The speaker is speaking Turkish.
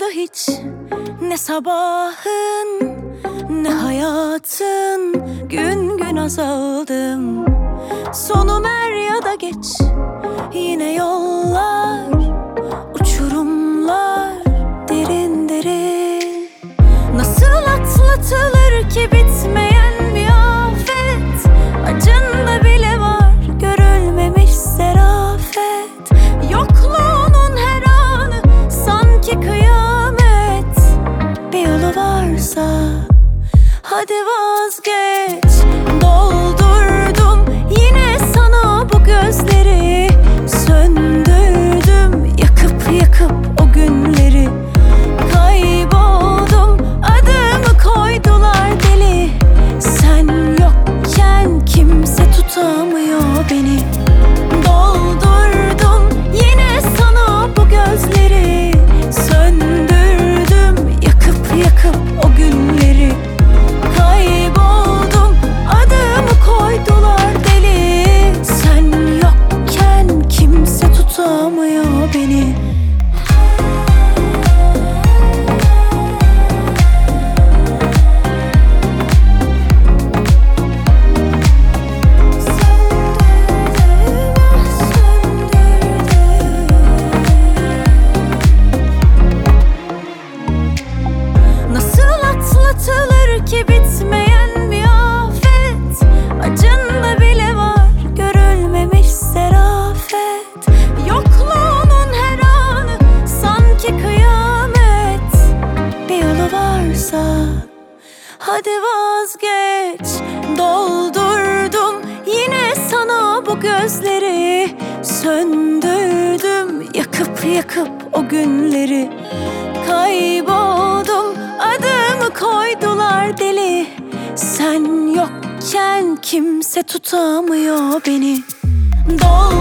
hiç ne sabahın ne hayatın. Gün gün azaldım, sonum er ya da geç. Yine yollar, uçurumlar derin derin. Nasıl atlatılır ki bitmeyen bir afet? Acında bile var görülmemiş zerafet. Yokluğunun her anı sanki kıyamet. Bir yolu varsa hadi vazgeç. Doldurdum yine sana bu gözleri, söndürdüm yakıp yakıp o günleri. Kayboldum, adımı koydular deli. Sen yokken kimse tutamıyor beni. Doldurdum yine sana bu gözleri, söndürdüm yakıp yakıp o günleri. Kayboldum, adımı koydular deli. Sen yokken kimse tutamıyor beni. Nasıl atlatılır ki bitmeyen bir afet? Acında bile var görülmemiş zerafet. Yokluğunun her anı sanki kıyamet. Bir yolu varsa hadi vazgeç. Doldurdum yine sana bu gözleri, söndürdüm yakıp yakıp o günleri. Kayboldum, adımı koydular deli. Sen yokken kimse tutamıyor beni.